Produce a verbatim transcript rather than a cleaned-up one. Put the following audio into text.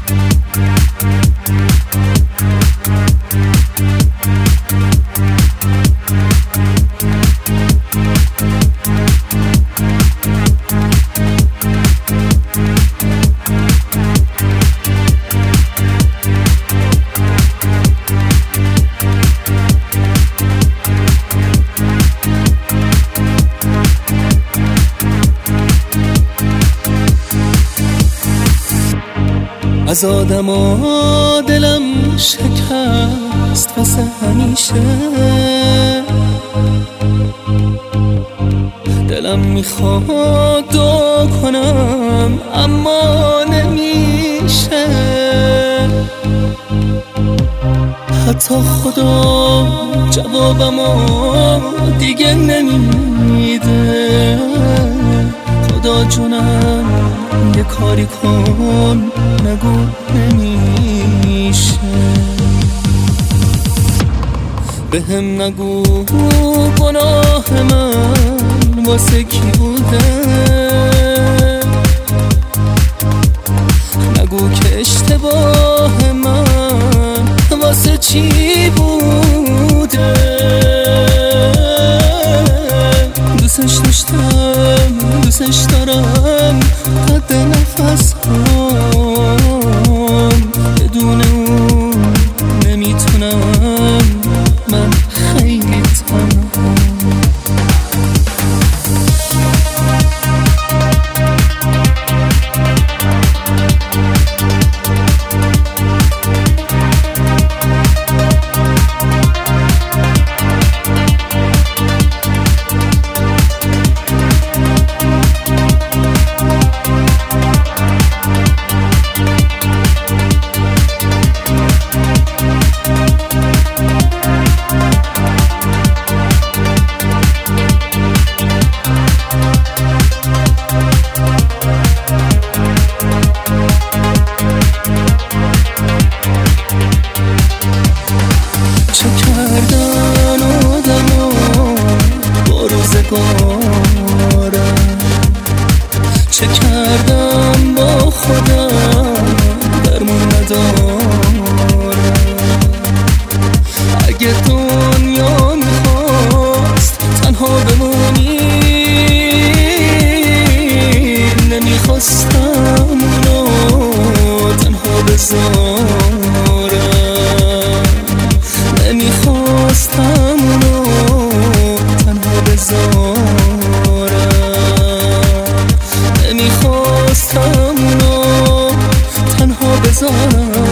از آدم و دلم شکست واسه همیشه، دلم میخواد دعا کنم اما نمیشه، حتی خدا جوابمو دیگه نمیده. خدا جونم یه کاری کن، نگو نمیشه، بهم نگو گناه من واسه کی بوده، نگو که اشتباه من واسه چی بوده. دوستش داشتم، دوستش دارم، قد نفس هم بدون اون نمیتونم، من خیلی تنهام. چه کردن آدم با روزگارم، چه کردم با خودم درمون ندارم. اگه دنیا میخواست تنها بمونی، نمیخواستم اونو تنها بذارم، نمیخواستم اونو تنها بذارم، نمیخواستم اونو تنها بذارم.